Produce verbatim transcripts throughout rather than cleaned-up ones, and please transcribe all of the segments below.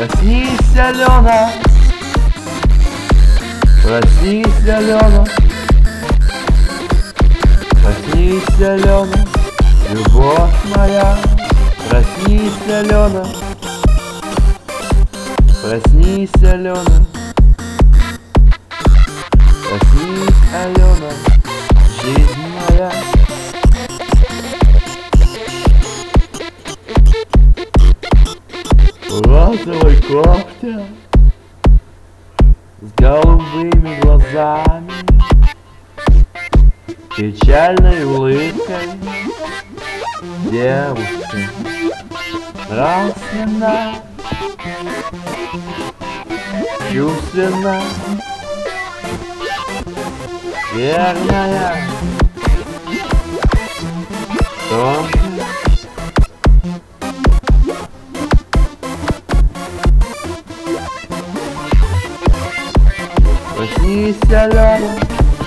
Проснись, Алена, проснись, Алена, проснись, Алена, любовь моя. Проснись, Алена, проснись, Алена, проснись, Алена, жизнь моя. В розовой кофте с голубыми глазами, печальной улыбкой девушка нравственна, чувственна, верная, тонкая. Проснись, Алена,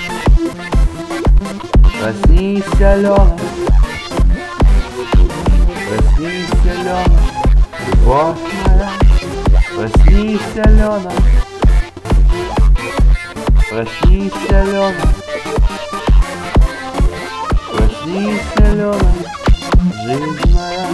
проснись, Алена, проснись, Алена, любовь моя. Проснись, Алена, проснись, Алена, проснись, Алена, жизнь моя.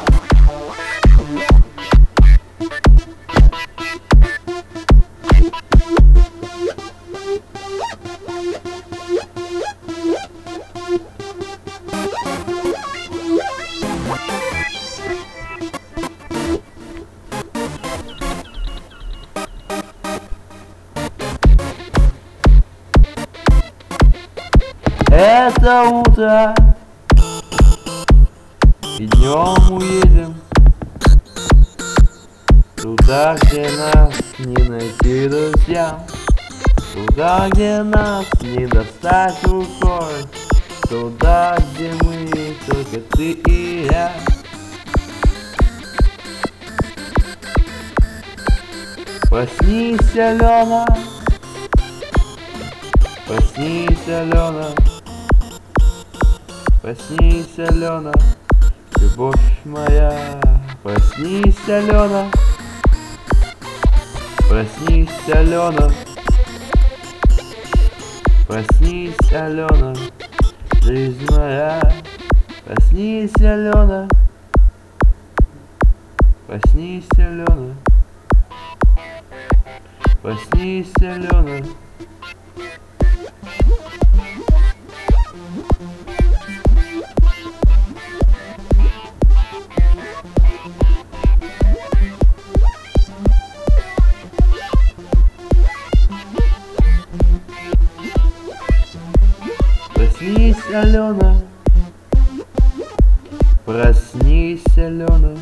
Это утро, и днем уедем туда, где нас не найти друзьям, туда, где нас не достать рукой, туда, где мы только ты и я. Проснись, Алена, проснись, Алена, проснись, Алена, любовь моя. Проснись, Алена, проснись, Алена, проснись, Алена, жизнь моя. Проснись, Алена, проснись, Алена, проснись, Алена. Проснись, Алена, проснись, Алена,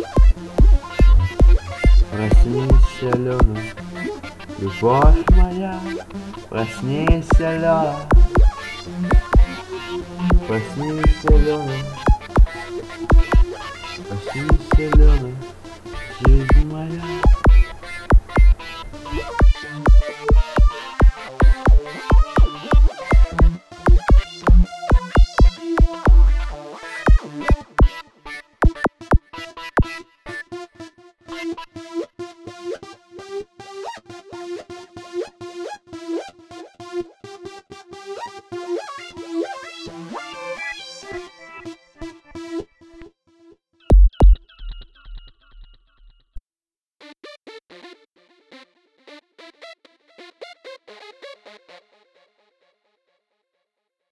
проснись, Алена, любовь моя. Проснись, Алена, проснись, Алена, проснись, Алена, жизнь моя.